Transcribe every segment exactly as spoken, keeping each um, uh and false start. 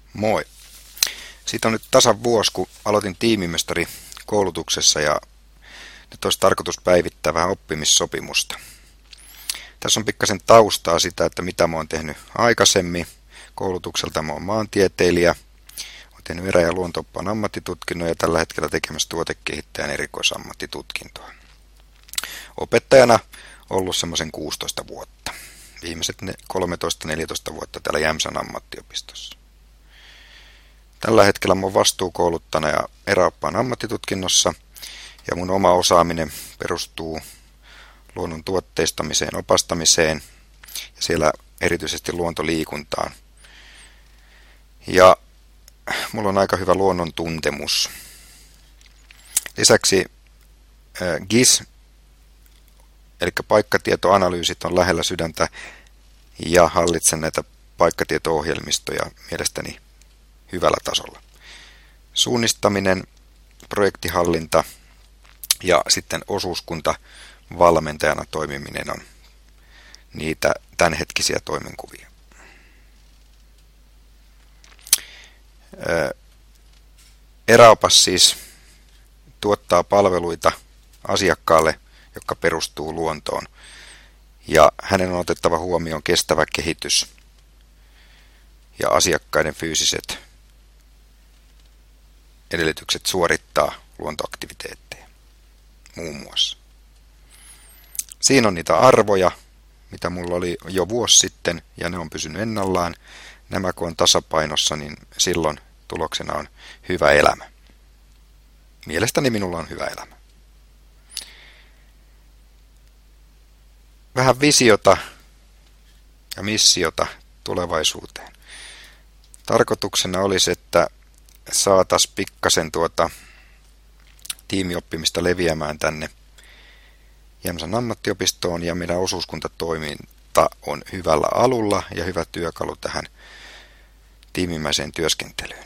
Moi. Siitä on nyt tasan vuosi, kun aloitin tiimimestari koulutuksessa ja nyt olisi tarkoitus päivittää vähän oppimissopimusta. Tässä on pikkasen taustaa sitä, että mitä mä oon tehnyt aikaisemmin. Koulutukselta mä oon maantieteilijä. Oon tehnyt erä- ja luonto-oppaan ammattitutkinnon ja tällä hetkellä tekemässä tuotekehittäjän erikoisammattitutkintoa. Opettajana ollut semmoisen kuusitoista vuotta. Viimeiset kolmetoista neljätoista vuotta täällä Jämsän ammattiopistossa. Tällä hetkellä mä oon vastuukouluttajana ja eräoppaan ammattitutkinnossa ja mun oma osaaminen perustuu luonnon tuotteistamiseen, opastamiseen ja siellä erityisesti luontoliikuntaan. Ja mulla on aika hyvä luonnon tuntemus. Lisäksi G I S, eli paikkatietoanalyysit, on lähellä sydäntä ja hallitsen näitä paikkatieto-ohjelmistoja mielestäni hyvällä tasolla. Suunnistaminen, projektihallinta ja sitten osuuskunta valmentajana toimiminen on niitä tämänhetkisiä toimenkuvia. Eräopas siis tuottaa palveluita asiakkaalle, joka perustuu luontoon, ja hänen on otettava huomioon kestävä kehitys ja asiakkaiden fyysiset edellytykset suorittaa luontoaktiviteetteja muun muassa. Siinä on niitä arvoja, mitä mulla oli jo vuosi sitten, ja ne on pysynyt ennallaan. Nämä kun on tasapainossa, niin silloin tuloksena on hyvä elämä. Mielestäni minulla on hyvä elämä. Vähän visiota ja missiota tulevaisuuteen. Tarkoituksena olisi, että saataisiin pikkasen tuota tiimioppimista leviämään tänne Jämsän ammattiopistoon, ja meidän osuuskuntatoiminta on hyvällä alulla ja hyvä työkalu tähän tiimimäiseen työskentelyyn.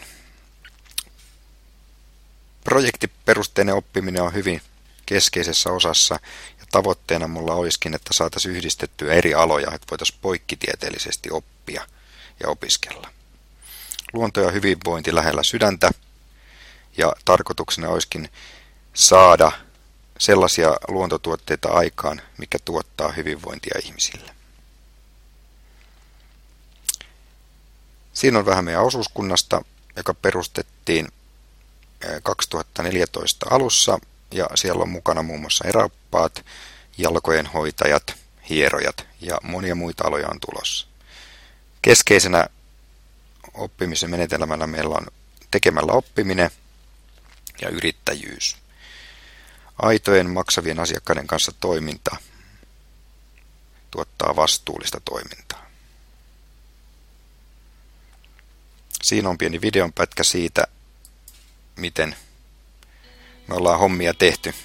Projektiperusteinen oppiminen on hyvin keskeisessä osassa, ja tavoitteena mulla olisikin, että saataisiin yhdistettyä eri aloja, että voitaisiin poikkitieteellisesti oppia ja opiskella. Luonto ja hyvinvointi lähellä sydäntä, ja tarkoituksena olisikin saada sellaisia luontotuotteita aikaan, mikä tuottaa hyvinvointia ihmisille. Siinä on vähän meidän osuuskunnasta, joka perustettiin kaksituhattaneljätoista alussa, ja siellä on mukana muun muassa eräoppaat, jalkojen hoitajat, hierojat ja monia muita aloja on tulossa. Keskeisenä oppimisen menetelmänä meillä on tekemällä oppiminen ja yrittäjyys. Aitojen maksavien asiakkaiden kanssa toiminta tuottaa vastuullista toimintaa. Siinä on pieni videonpätkä siitä, miten me ollaan hommia tehty.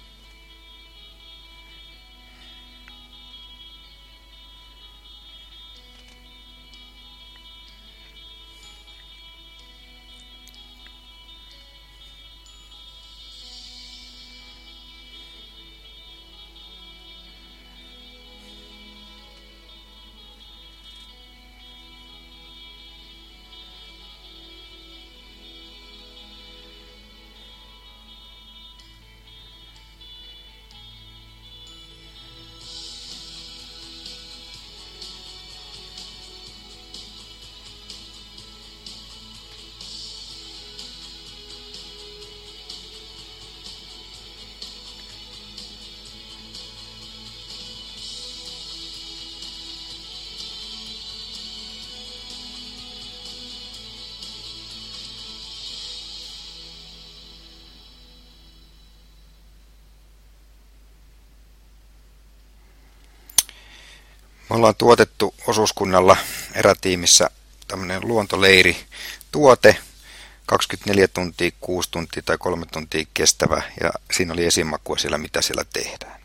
Me ollaan tuotettu osuuskunnalla erätiimissä tämmöinen luontoleiri tuote, kaksikymmentäneljä tuntia, kuusi tuntia tai kolme tuntia kestävä, ja siinä oli esimakua siellä, mitä siellä tehdään.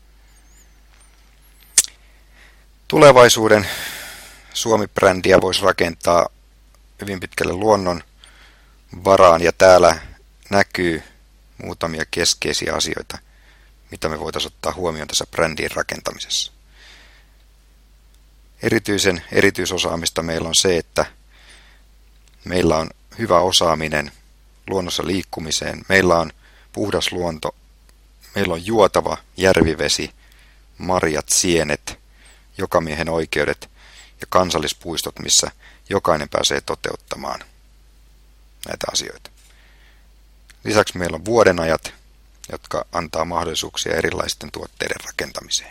Tulevaisuuden Suomi-brändiä voisi rakentaa hyvin pitkälle luonnon varaan, ja täällä näkyy muutamia keskeisiä asioita, mitä me voitaisiin ottaa huomioon tässä brändin rakentamisessa. Erityisen erityisosaamista meillä on se, että Meillä on hyvä osaaminen luonnossa liikkumiseen. Meillä on puhdas luonto. Meillä on juotava järvivesi, marjat, sienet, jokamiehen oikeudet ja kansallispuistot, missä jokainen pääsee toteuttamaan näitä asioita. Lisäksi meillä on vuodenajat, jotka antaa mahdollisuuksia erilaisten tuotteiden rakentamiseen.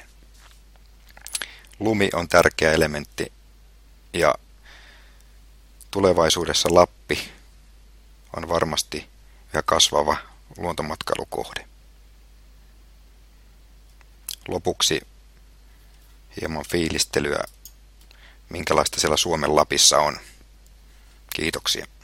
Lumi on tärkeä elementti ja tulevaisuudessa Lappi on varmasti yhä kasvava luontomatkailukohde. Lopuksi hieman fiilistelyä, minkälaista siellä Suomen Lapissa on. Kiitoksia.